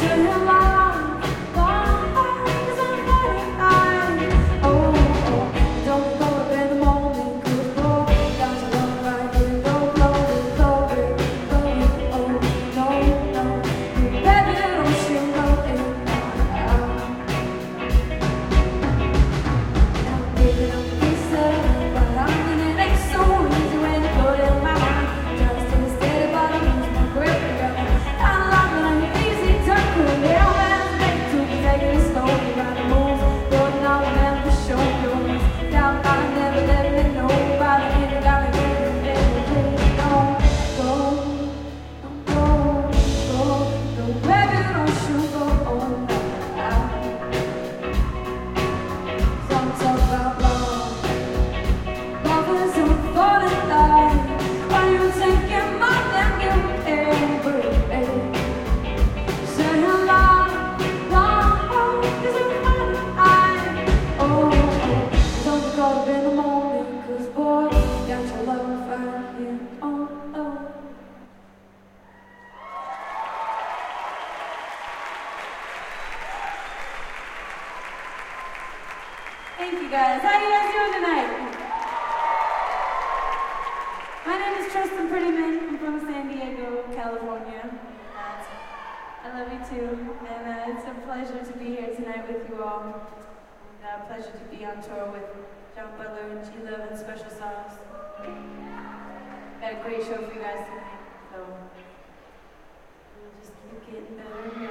Thank you guys. How you guys doing tonight? My name is Tristan Prettyman. I'm from San Diego, California. I love you too. And it's a pleasure to be here tonight with you all. And a pleasure to be on tour with John Butler and G-Love and Special Sauce. Got a great show for you guys tonight. So we'll just keep getting better.